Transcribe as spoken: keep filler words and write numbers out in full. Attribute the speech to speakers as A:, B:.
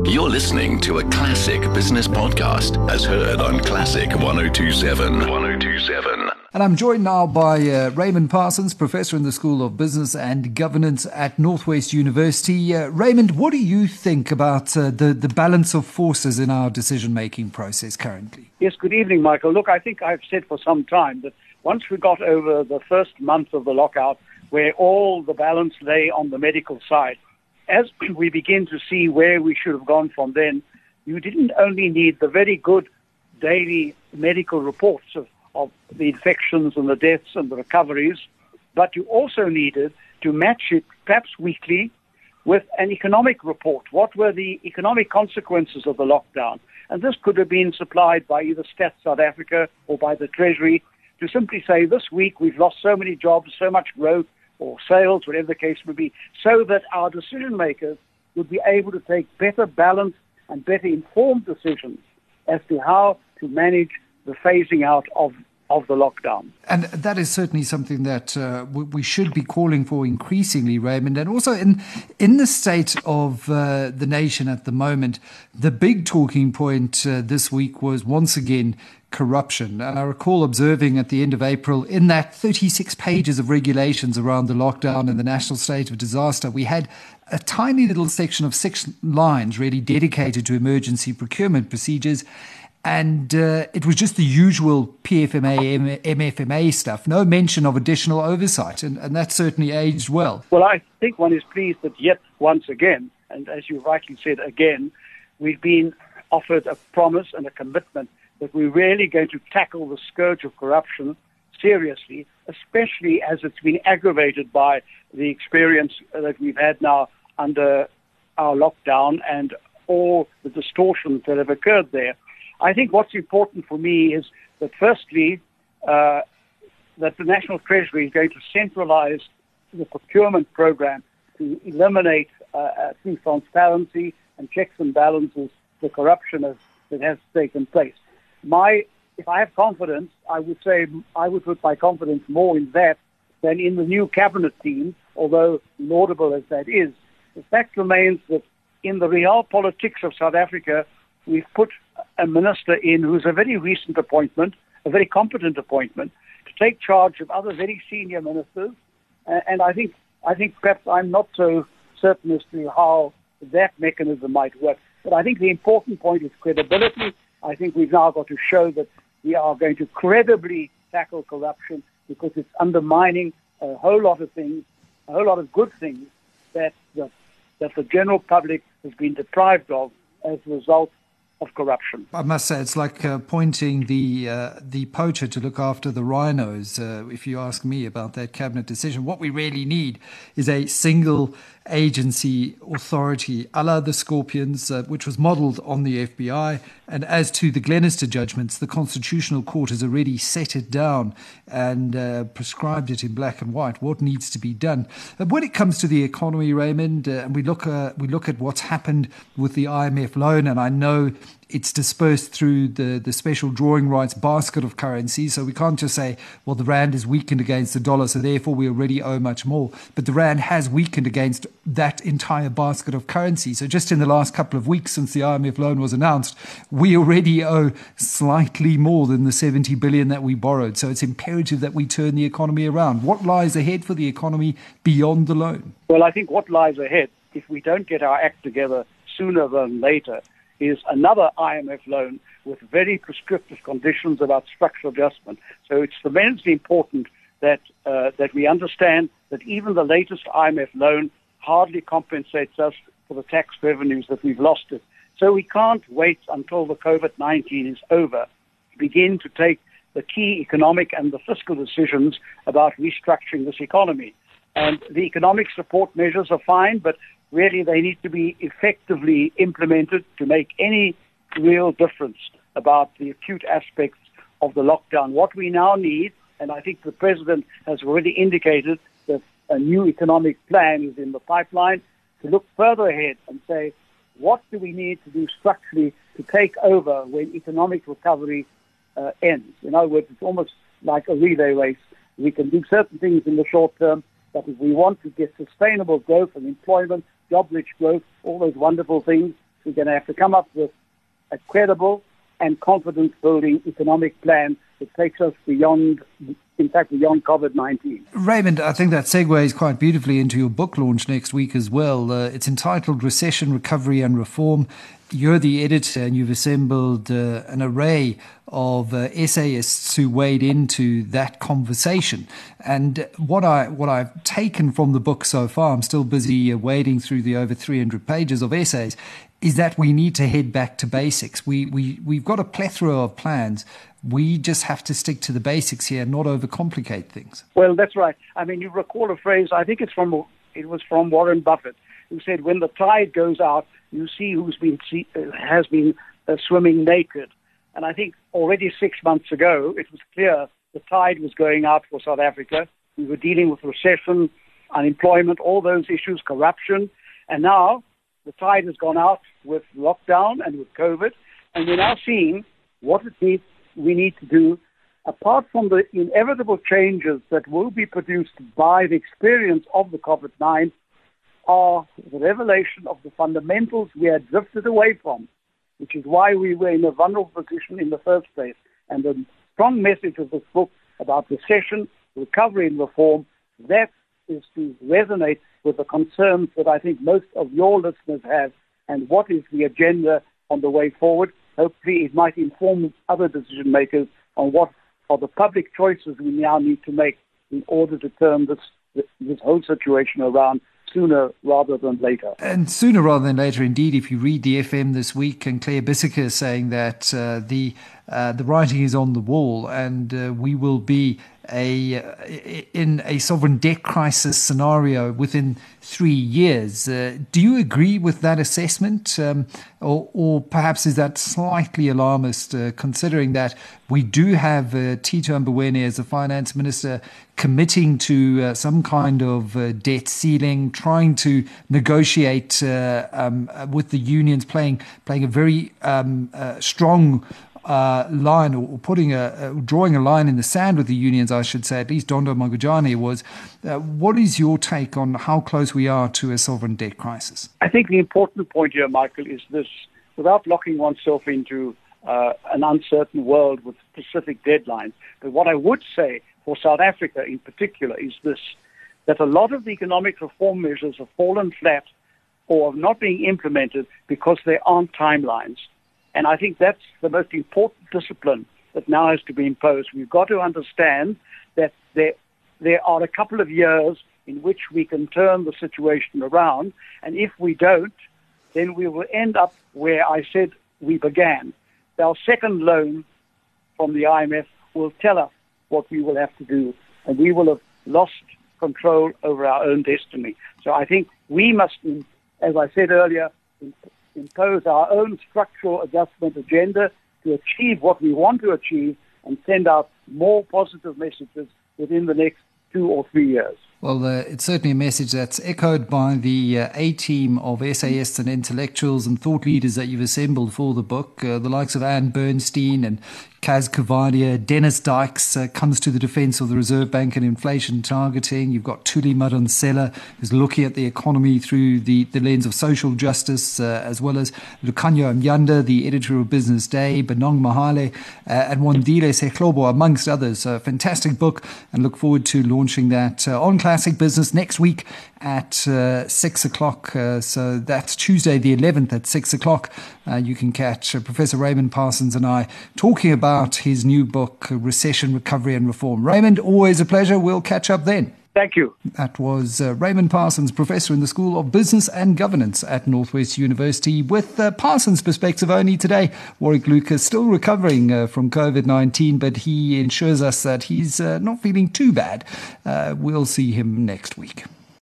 A: You're listening to a classic business podcast as heard on Classic one oh two point seven. one oh two point seven.
B: And I'm joined now by uh, Raymond Parsons, Professor in the School of Business and Governance at Northwest University. Uh, Raymond, what do you think about uh, the, the balance of forces in our decision-making process currently?
C: Yes, good evening, Michael. Look, I think I've said for some time that once we got over the first month of the lockout, where all the balance lay on the medical side, as we begin to see where we should have gone from then, you didn't only need the very good daily medical reports of, of the infections and the deaths and the recoveries, but you also needed to match it perhaps weekly with an economic report. What were the economic consequences of the lockdown? And this could have been supplied by either Stats South Africa or by the Treasury to simply say, this week we've lost so many jobs, so much growth, or sales, whatever the case may be, so that our decision makers would be able to take better balanced and better informed decisions as to how to manage the phasing out of, of the lockdown.
B: And that is certainly something that uh, we should be calling for increasingly, Raymond. And also in in the state of uh, the nation at the moment, the big talking point uh, this week was once again corruption. And I recall observing at the end of April, in that thirty-six pages of regulations around the lockdown and the national state of disaster, we had a tiny little section of six lines really dedicated to emergency procurement procedures. And uh, it was just the usual P F M A, M F M A stuff, no mention of additional oversight. And, and that certainly aged well.
C: Well, I think one is pleased that yet once again, and as you rightly said again, we've been offered a promise and a commitment that we're really going to tackle the scourge of corruption seriously, especially as it's been aggravated by the experience that we've had now under our lockdown and all the distortions that have occurred there. I think what's important for me is that firstly, uh, that the National Treasury is going to centralize the procurement program to eliminate uh, uh, through transparency and checks and balances the corruption has, that has taken place. My, if I have confidence, I would say I would put my confidence more in that than in the new cabinet team, although laudable as that is. The fact remains that in the real politics of South Africa, we've put a minister in who's a very recent appointment, a very competent appointment, to take charge of other very senior ministers. Uh, and I think, I think perhaps I'm not so certain as to how that mechanism might work. But I think the important point is credibility. I think we've now got to show that we are going to credibly tackle corruption because it's undermining a whole lot of things, a whole lot of good things that the, that the general public has been deprived of as a result of corruption.
B: I must say, it's like uh, pointing the uh, the poacher to look after the rhinos, uh, if you ask me about that cabinet decision. What we really need is a single agency authority, a la the Scorpions, uh, which was modelled on the F B I. And as to the Glenister judgments, the Constitutional Court has already set it down and uh, prescribed it in black and white, what needs to be done. And when it comes to the economy, Raymond, uh, and we look, uh, we look at what's happened with the I M F loan, and I know it's dispersed through the, the special drawing rights basket of currencies. So we can't just say, well, the rand is weakened against the dollar, so therefore we already owe much more. But the rand has weakened against that entire basket of currency. So just in the last couple of weeks since the I M F loan was announced, we already owe slightly more than the seventy billion that we borrowed. So it's imperative that we turn the economy around. What lies ahead for the economy beyond the loan?
C: Well, I think what lies ahead, if we don't get our act together sooner than later, is another I M F loan with very prescriptive conditions about structural adjustment. So it's tremendously important that uh, that we understand that even the latest I M F loan hardly compensates us for the tax revenues that we've lost it. So we can't wait until the COVID nineteen is over to begin to take the key economic and the fiscal decisions about restructuring this economy. And the economic support measures are fine, but really they need to be effectively implemented to make any real difference about the acute aspects of the lockdown. What we now need, and I think the President has already indicated that a new economic plan is in the pipeline, to look further ahead and say, what do we need to do structurally to take over when economic recovery uh, ends? In other words, it's almost like a relay race. We can do certain things in the short term, but if we want to get sustainable growth and employment, job-rich growth, all those wonderful things, we're going to have to come up with a credible and confidence-building economic plan that takes us beyond, in fact, beyond COVID nineteen.
B: Raymond, I think that segues quite beautifully into your book launch next week as well. Uh, it's entitled Recession, Recovery and Reform. You're the editor and you've assembled uh, an array of uh, essayists who wade into that conversation. And what, I, what I've taken from the book so far, I'm still busy uh, wading through the over three hundred pages of essays, is that we need to head back to basics. We, we, we've got a plethora of plans. We just have to stick to the basics here and not overcomplicate things.
C: Well, that's right. I mean, you recall a phrase, I think it's from, it was from Warren Buffett, who said, when the tide goes out, you see who's been see, uh, has been uh, swimming naked. And I think already six months ago, it was clear the tide was going out for South Africa. We were dealing with recession, unemployment, all those issues, corruption. And now the tide has gone out with lockdown and with COVID. And we're now seeing what it needs, we need to do, apart from the inevitable changes that will be produced by the experience of the COVID nineteen, are the revelation of the fundamentals we had drifted away from, which is why we were in a vulnerable position in the first place. And the strong message of this book about recession, recovery and reform, that is to resonate with the concerns that I think most of your listeners have, and what is the agenda on the way forward. Hopefully it might inform other decision makers on what are the public choices we now need to make in order to turn this, this whole situation around sooner rather than later.
B: And sooner rather than later, indeed, if you read the F M this week, and Claire Bisseke is saying that uh, the uh, the writing is on the wall and uh, we will be a in a sovereign debt crisis scenario within three years. Uh, do you agree with that assessment? Um, or, or perhaps is that slightly alarmist, uh, considering that we do have uh, Tito Mboweni as the finance minister committing to uh, some kind of uh, debt ceiling, trying to negotiate uh, um, with the unions, playing playing a very um, uh, strong Uh, line, or putting a, uh, drawing a line in the sand with the unions, I should say, at least Dondo Magujane was. Uh, what is your take on how close we are to a sovereign debt crisis?
C: I think the important point here, Michael, is this: without locking oneself into uh, an uncertain world with specific deadlines. But what I would say for South Africa in particular is this, that a lot of the economic reform measures have fallen flat or are not being implemented because there aren't timelines. And I think that's the most important discipline that now has to be imposed. We've got to understand that there, there are a couple of years in which we can turn the situation around. And if we don't, then we will end up where I said we began. Our second loan from the I M F will tell us what we will have to do, and we will have lost control over our own destiny. So I think we must, as I said earlier, impose our own structural adjustment agenda to achieve what we want to achieve and send out more positive messages within the next two or three years.
B: Well, uh, it's certainly a message that's echoed by the uh, A-team of essayists and intellectuals and thought leaders that you've assembled for the book, uh, the likes of Anne Bernstein and Kaz Kavadia. Dennis Dykes uh, comes to the defense of the Reserve Bank and inflation targeting. You've got Thuli Madonsela, who's looking at the economy through the, the lens of social justice, uh, as well as Lucanyo Mnyanda, the editor of Business Day, Benong Mahale, uh, and Wandile Sehlobo, amongst others. A fantastic book, and look forward to launching that uh, on Classic Business next week at uh, six o'clock. Uh, so that's Tuesday the eleventh at six o'clock. Uh, you can catch uh, Professor Raymond Parsons and I talking about his new book, Recession, Recovery and Reform. Raymond, always a pleasure. We'll catch up then.
C: Thank you.
B: That was uh, Raymond Parsons, Professor in the School of Business and Governance at Northwest University, with uh, Parsons' perspective only today. Warwick Lucas still recovering uh, from COVID nineteen, but he ensures us that he's uh, not feeling too bad. Uh, we'll see him next week.